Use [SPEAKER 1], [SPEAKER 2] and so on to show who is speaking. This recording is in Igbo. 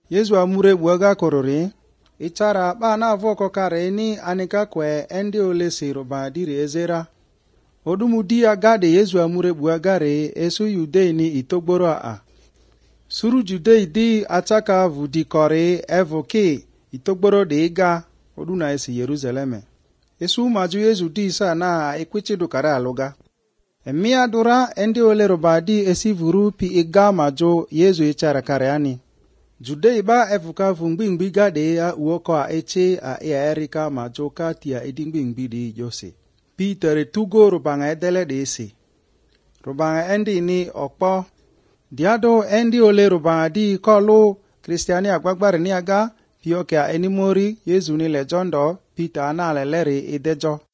[SPEAKER 1] Yesu amure buaga korori ichara ba na voko kare ni anika kwe endi ole siro ba diri ezera odumudi agade Yesu amure buagare esu yude ni itogboro a suru jude di ataka vudi kore evoke itogboro de iga oduna esi Yerusaleme esu maju Yesu di sa na ekwichidu kare aloga emia dura endi ole robadi esi vuru pi iga majo Yesu ichara kare ani Jude ba evuka vungbingbi gade ya uoko a eche a erika majoka tia edingbingbi di Jose. Peter tugo rubanga edele de ese. Rubanga endi ni okpo. Diado endi ole rubanga di kolo Kristiani agbagbare ni aga pioke a enimori Yesu ni lejondo Peter ana leleri edejo.